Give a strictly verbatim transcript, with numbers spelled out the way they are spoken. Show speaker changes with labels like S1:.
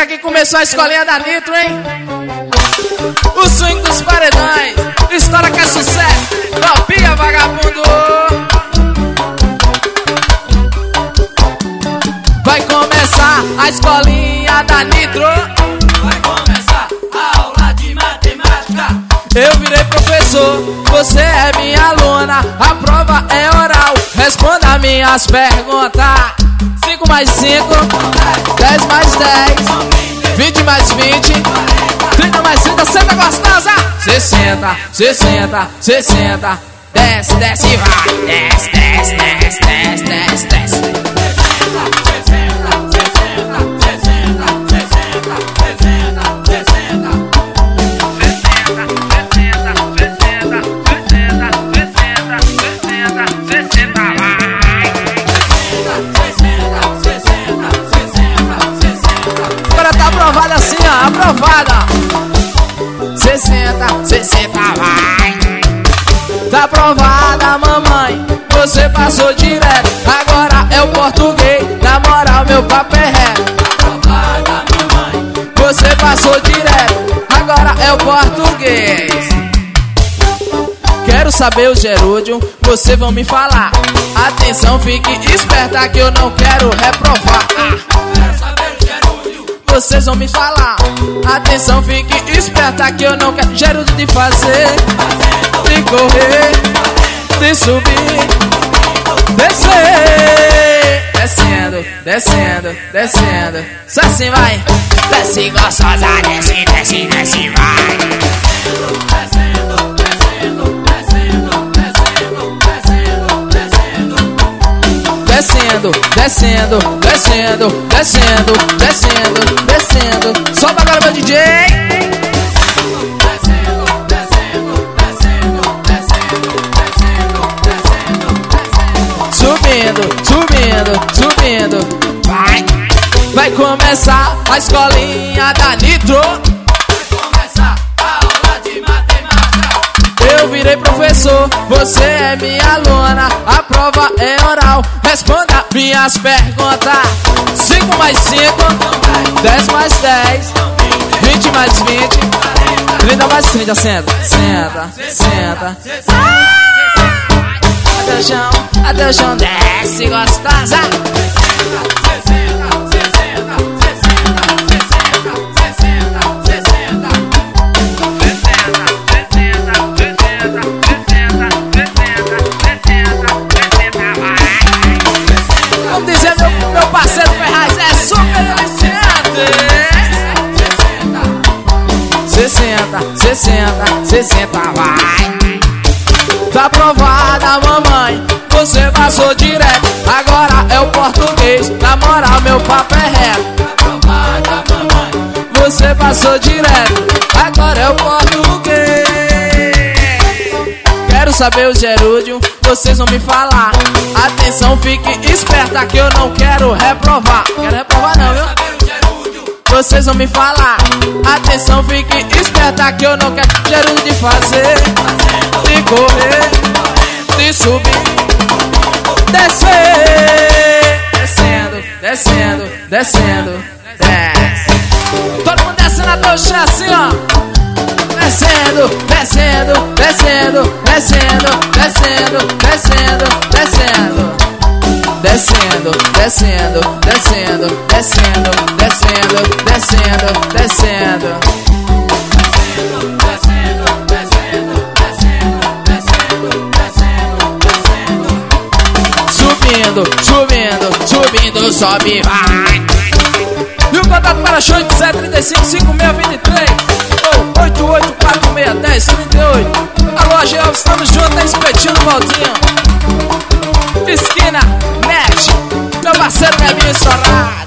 S1: que aqui começou a escolinha da Nitro, hein? O swing dos paredões, história que é sucesso, copia vagabundo. Vai começar a escolinha da Nitro.
S2: Vai começar a aula de matemática.
S1: Eu virei professor, você é minha aluna. A prova é oral, responda minhas perguntas. Cinco mais cinco, dez mais dez, vinte mais vinte, trinta mais trinta, senta gostosa. Sessenta, sessenta, sessenta, desce, desce e vai. Desce, desce, desce, desce, desce, desce. Aprovada assim, ó, aprovada. Sessenta, sessenta, vai. Tá aprovada, mamãe, você passou direto. Agora é o português, na moral meu papo é reto.
S2: Aprovada, mamãe,
S1: você passou direto. Agora é o português. Quero saber o gerúndio, vocês vão me falar. Atenção, fique esperta que eu não quero reprovar.
S2: quero saber o gerúndio.
S1: Vocês vão me falar. Atenção, fique esperta que eu não quero gerúndio de fazer, de correr, de subir, descer. Descendo, descendo, descendo. Só assim vai. Desce gostosa, desce, desce, desce, vai.
S2: Descendo, descendo, descendo, descendo, descendo, descendo.
S1: Descendo, descendo, descendo, descendo, descendo, descendo. Solta agora meu D J.
S2: Descendo, descendo, descendo, descendo, descendo, descendo, descendo.
S1: Subindo, subindo, subindo. Vai, vai começar a escolinha da Nitro.
S2: Vai começar a aula de matemática.
S1: Eu virei professor, você é minha aluna. A prova é oral, responda minhas perguntas. Cinco mais cinco, dez mais dez, vinte mais vinte, trinta mais trinta. Senta, senta, senta. Até o chão, até o chão, desce gostosa. Vamos dizer meu, meu parceiro Ferraz, é super viciante. Sessenta, sessenta, sessenta, vai. Tá aprovada, mamãe, você passou direto. Agora é o português, na moral meu papo é reto.
S2: Aprovada, mamãe,
S1: Você passou direto, agora é o português. Quero saber o gerúndio, vocês vão me falar. Atenção, fique esperta que eu não quero reprovar. Quero reprovar não, viu?
S2: saber o gerúndio.
S1: Vocês vão me falar. Atenção, fique esperta que eu não quero gerúndio de fazer, de correr, de subir, descer. Descendo, descendo, descendo, desce. Todo mundo descendo até o chão assim, ó. Descendo, descendo, descendo, descendo, descendo, descendo, descendo. Descendo, descendo, descendo, descendo, descendo, descendo, descendo.
S2: Descendo, descendo, descendo, descendo, descendo, descendo.
S1: Subindo, subindo, subindo, sobe, vai. E o contato para show oito sete três cinco cinco seis dois três ou oito oito quatro seis um zero três oito. Alô, Geal, estamos juntos, é espetinho no Valdinho. Esquina, net, meu parceiro Nebinho Estourar.